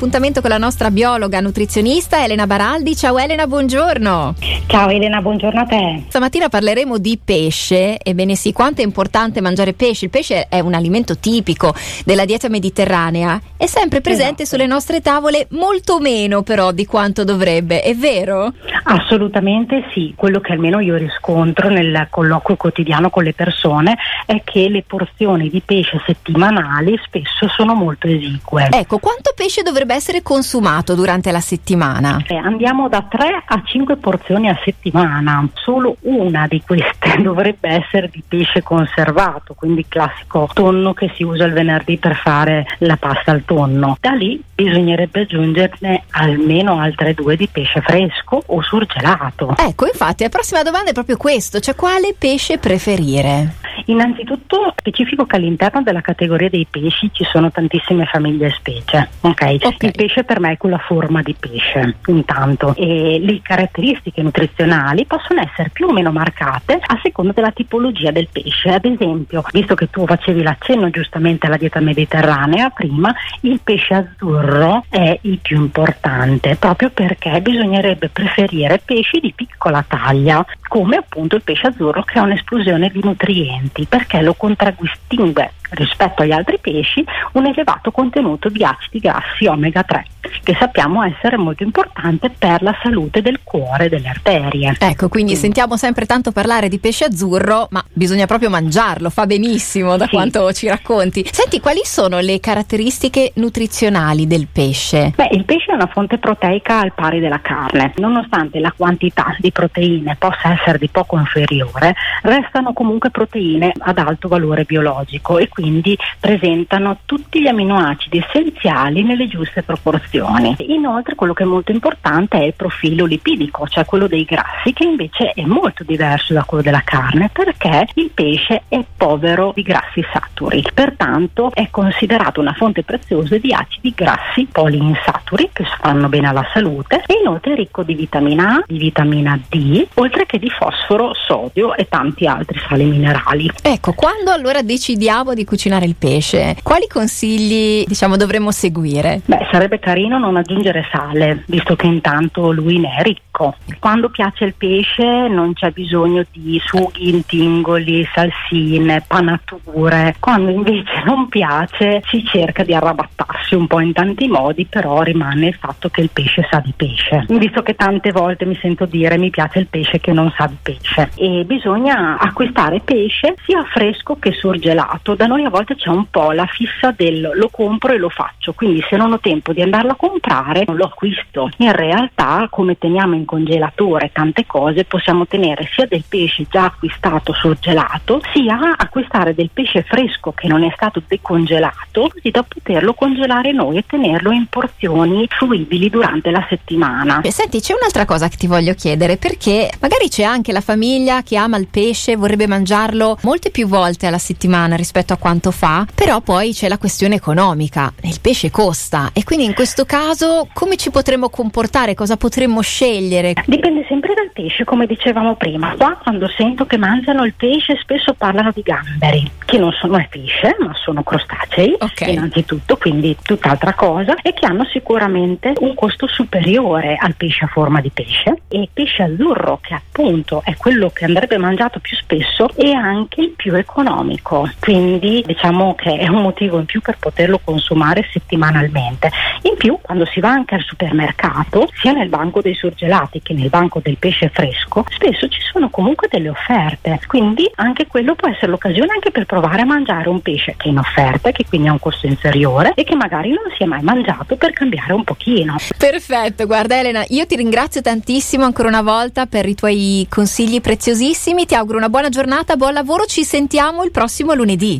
l'appuntamento con la nostra biologa nutrizionista Elena Baraldi. Ciao Elena, buongiorno. Ciao Elena, buongiorno a te. Stamattina parleremo di pesce. Ebbene sì, quanto è importante mangiare pesce. Il pesce è un alimento tipico della dieta mediterranea, è sempre presente sulle nostre tavole, molto meno però di quanto dovrebbe, è vero? Assolutamente sì, quello che almeno io riscontro nel colloquio quotidiano con le persone è che le porzioni di pesce settimanali spesso sono molto esigue. Ecco, quanto pesce dovrebbe essere consumato durante la settimana? Andiamo da 3 a 5 porzioni a settimana, solo una di queste dovrebbe essere di pesce conservato, quindi il classico tonno che si usa il venerdì per fare la pasta al tonno. Da lì bisognerebbe aggiungerne almeno altre 2 di pesce fresco o surgelato. Ecco, infatti la prossima domanda è proprio questo, cioè quale pesce preferire? Innanzitutto specifico che all'interno della categoria dei pesci ci sono tantissime famiglie e specie, ok? Il pesce per me è quella forma di pesce, intanto, e le caratteristiche nutrizionali possono essere più o meno marcate a seconda della tipologia del pesce. Ad esempio, visto che tu facevi l'accenno giustamente alla dieta mediterranea prima, il pesce azzurro è il più importante, proprio perché bisognerebbe preferire pesci di piccola taglia, come appunto il pesce azzurro, che ha un'esplosione di nutrienti, perché lo contraddistingue rispetto agli altri pesci un elevato contenuto di acidi grassi omega 3, che sappiamo essere molto importante per la salute del cuore e delle arterie. Ecco, quindi sentiamo sempre tanto parlare di pesce azzurro, ma bisogna proprio mangiarlo, fa benissimo da quanto ci racconti. Senti, quali sono le caratteristiche nutrizionali del pesce? Beh, il pesce è una fonte proteica al pari della carne. Nonostante la quantità di proteine possa essere di poco inferiore, restano comunque proteine ad alto valore biologico e quindi presentano tutti gli aminoacidi essenziali nelle giuste proporzioni. Inoltre quello che è molto importante è il profilo lipidico, cioè quello dei grassi, che invece è molto diverso da quello della carne, perché il pesce è povero di grassi saturi, pertanto è considerato una fonte preziosa di acidi grassi poliinsaturi che fanno bene alla salute, e inoltre è ricco di vitamina A, di vitamina D, oltre che di fosforo, sodio e tanti altri sali minerali. Ecco, quando allora decidiamo di cucinare il pesce, quali consigli dovremmo seguire? Beh, sarebbe carino non aggiungere sale, visto che intanto lui ne è ricco. Quando piace il pesce non c'è bisogno di sughi, intingoli, salsine, panature. Quando invece non piace si cerca di arrabattarsi un po' in tanti modi, però rimane il fatto che il pesce sa di pesce, visto che tante volte mi sento dire mi piace il pesce che non sa di pesce, e bisogna acquistare pesce sia fresco che surgelato. Da noi a volte c'è un po' la fissa del lo compro e lo faccio, quindi se non ho tempo di andarlo a comprare non lo acquisto. In realtà, come teniamo in congelatore tante cose, possiamo tenere sia del pesce già acquistato surgelato, sia acquistare del pesce fresco che non è stato decongelato, così da poterlo congelare noi e tenerlo in porzioni fruibili durante la settimana. Senti, c'è un'altra cosa che ti voglio chiedere, perché magari c'è anche la famiglia che ama il pesce, vorrebbe mangiarlo molte più volte alla settimana rispetto a quanto fa, però poi c'è la questione economica, il pesce costa, e quindi in questo caso come ci potremmo comportare, cosa potremmo scegliere? Dipende sempre dal pesce, come dicevamo prima. Qua quando sento che mangiano il pesce spesso parlano di gamberi, che non sono pesce ma sono crostacei, innanzitutto, quindi tutt'altra cosa, e che hanno sicuramente un costo superiore al pesce a forma di pesce. E il pesce azzurro, che appunto è quello che andrebbe mangiato più spesso, è anche il più economico, quindi diciamo che è un motivo in più per poterlo consumare settimanalmente. In più, quando si va anche al supermercato, sia nel banco dei surgelati che nel banco del pesce fresco, spesso ci sono comunque delle offerte, quindi anche quello può essere l'occasione anche per provare a mangiare un pesce che è in offerta, che quindi ha un costo inferiore e che magari non si è mai mangiato, per cambiare un pochino. Perfetto, guarda Elena, io ti ringrazio tantissimo ancora una volta per i tuoi consigli preziosissimi, ti auguro una buona giornata, buon lavoro, ci sentiamo il prossimo lunedì.